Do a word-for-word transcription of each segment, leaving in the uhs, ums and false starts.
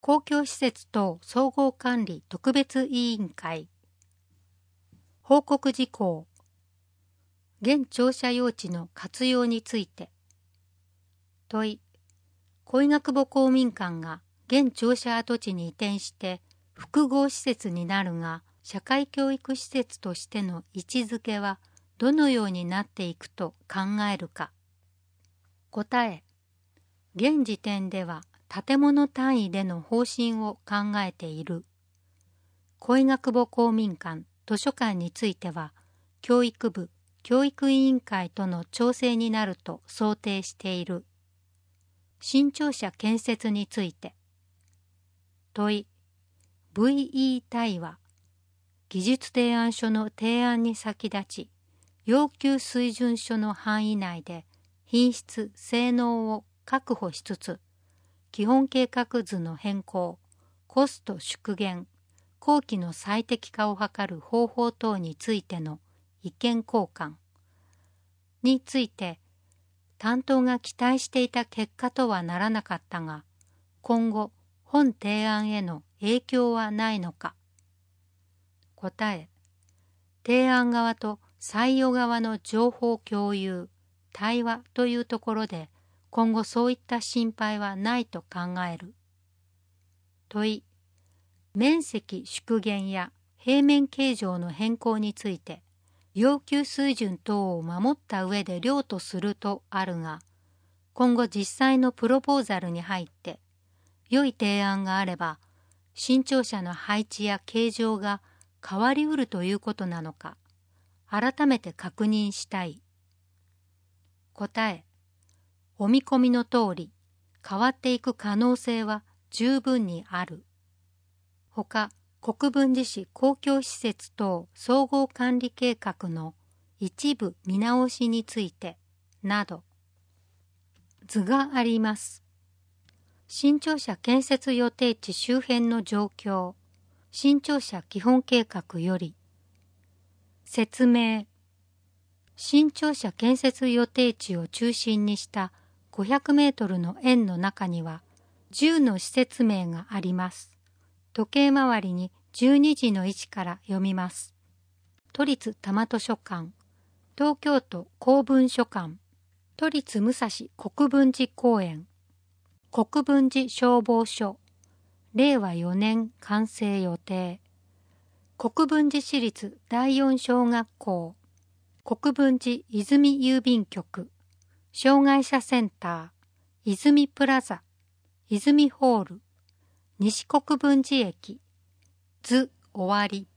公共施設等総合管理特別委員会。報告事項。現庁舎用地の活用について。問い。小医学母公民館が現庁舎跡地に移転して複合施設になるが、社会教育施設としての位置づけはどのようになっていくと考えるか。答え。現時点では建物単位での方針を考えている。小医学母公民館、図書館については、教育部、教育委員会との調整になると想定している。新庁舎建設について。問い。ブイイー 対話。技術提案書の提案に先立ち、要求水準書の範囲内で品質・性能を確保しつつ、基本計画図の変更、コスト縮減、工期の最適化を図る方法等についての意見交換について、担当が期待していた結果とはならなかったが、今後本提案への影響はないのか。答え。提案側と採用側の情報共有、対話というところで、今後そういった心配はないと考える。問い。面積縮減や平面形状の変更について、要求水準等を守った上で了とするとあるが、今後実際のプロポーザルに入って、良い提案があれば、新庁舎の配置や形状が変わりうるということなのか、改めて確認したい。答え。お見込みの通り、変わっていく可能性は十分にある。ほか、国分寺市公共施設等総合管理計画の一部見直しについて、など。図があります。新庁舎建設予定地周辺の状況、新庁舎基本計画より。説明。新庁舎建設予定地を中心にしたごひゃくメートルの円の中にはじゅうの施設名があります。時計回りにじゅうにじの位置から読みます。都立多摩図書館、東京都公文書館、都立武蔵国分寺公園、国分寺消防署、れいわよねん完成予定。国分寺市立だいよん小学校、国分寺泉郵便局、障害者センター、泉プラザ、泉ホール、西国分寺駅、図終わり。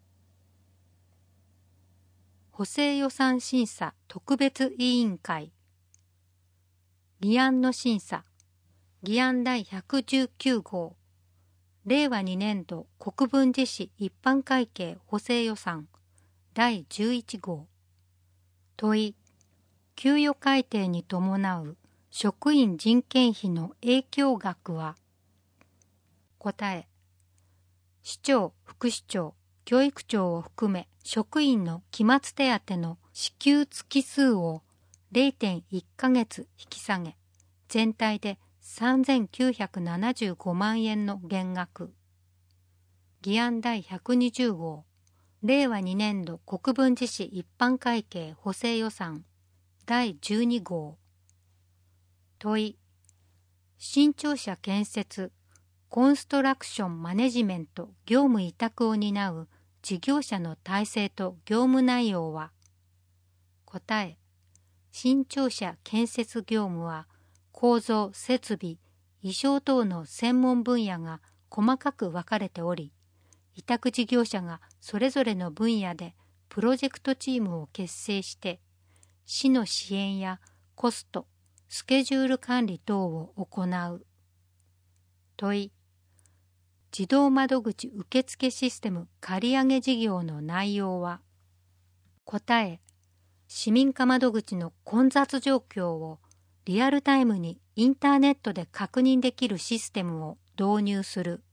補正予算審査特別委員会。議案の審査。議案第ひゃくじゅうきゅう号。れいわにねん度国分寺市一般会計補正予算だいじゅういち号。問い。給与改定に伴う職員人件費の影響額は。答え。市長、副市長、教育長を含め職員の期末手当の支給月数を れいてんいち ヶ月引き下げ、全体でさんぜんきゅうひゃくななじゅうごまん円の減額。議案第ひゃくにじゅう号。れいわにねん度国分寺市一般会計補正予算だいじゅうに号。問い。新庁舎建設、コンストラクションマネジメント業務委託を担う事業者の体制と業務内容は。答え。新庁舎建設業務は構造、設備、意匠等の専門分野が細かく分かれており、委託事業者がそれぞれの分野でプロジェクトチームを結成して、市の支援やコスト、スケジュール管理等を行う。問い。自動窓口受付システム借上事業の内容は。答え。市民課窓口の混雑状況をリアルタイムにインターネットで確認できるシステムを導入する。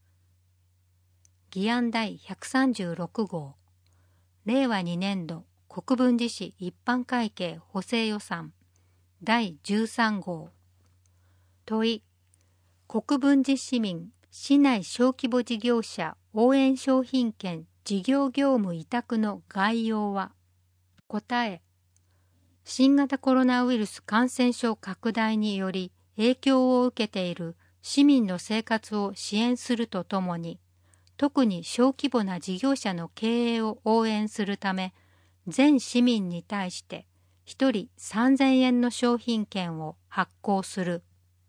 議案第ひゃくさんじゅうろく号。れいわにねん度国分寺市一般会計補正予算だいじゅうさん号。問い。国分寺市民市内小規模事業者応援商品券事業業務委託の概要は、答え、新型コロナウイルス感染症拡大により影響を受けている市民の生活を支援するとともに、特に小規模な事業者の経営を応援するため、全市民に対してひとりさんぜんえんの商品券を発行する。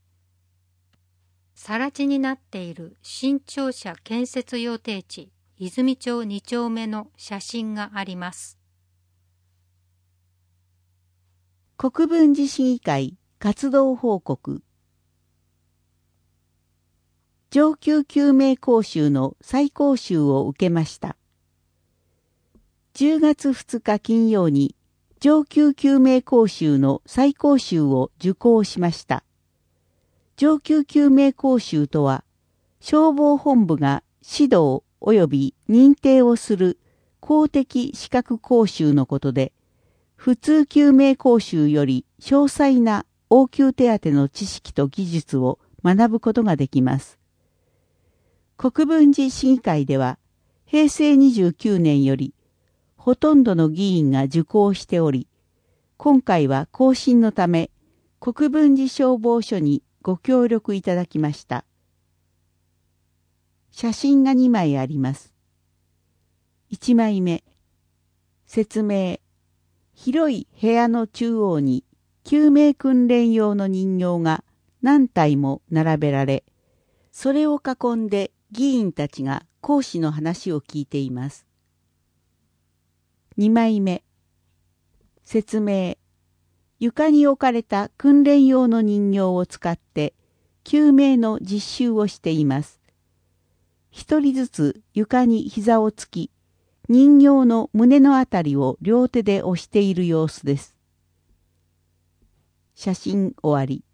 更地になっている新庁舎建設予定地、泉町に丁目の写真があります。 国分寺市議会活動報告。上級救命講習の再講習を受けました。じゅうがつふつか金曜に上級救命講習の再講習を受講しました。上級救命講習とは、消防本部が指導及び認定をする公的資格講習のことで、普通救命講習より詳細な応急手当の知識と技術を学ぶことができます。国分寺市議会では、へいせいにじゅうきゅうねんより、ほとんどの議員が受講しており、今回は更新のため、国分寺消防署にご協力いただきました。写真がにまいあります。いちまいめ、説明。広い部屋の中央に救命訓練用の人形が何体も並べられ、それを囲んで議員たちが講師の話を聞いています。にまいめ、説明。床に置かれた訓練用の人形を使って救命の実習をしています。一人ずつ床に膝をつき、人形の胸のあたりを両手で押している様子です。写真終わり。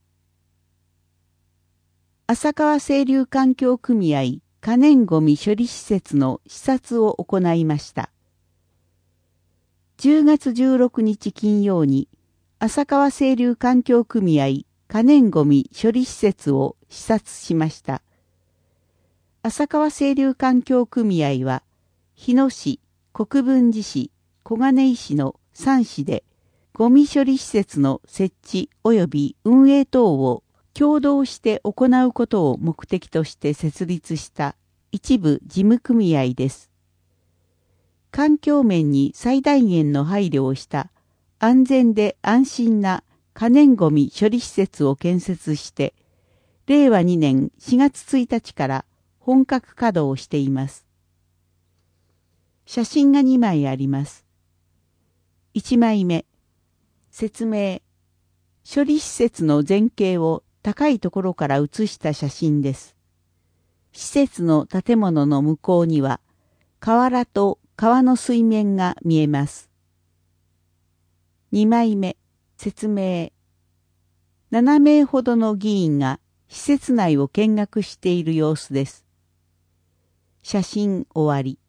浅川清流環境組合可燃ごみ処理施設の視察を行いました。じゅうがつじゅうろくにち金曜に浅川清流環境組合可燃ごみ処理施設を視察しました。浅川清流環境組合は、日野市、国分寺市、小金井市のさん市で、ゴミ処理施設の設置及び運営等を共同して行うことを目的として設立した一部事務組合です。環境面に最大限の配慮をした安全で安心な可燃ごみ処理施設を建設して、れいわにねんしがつついたちから本格稼働しています。写真がにまいあります。いちまいめ、説明。処理施設の全景を高いところから写した写真です。施設の建物の向こうには、河原と川の水面が見えます。にまいめ、説明。ななめいほどの議員が施設内を見学している様子です。写真終わり。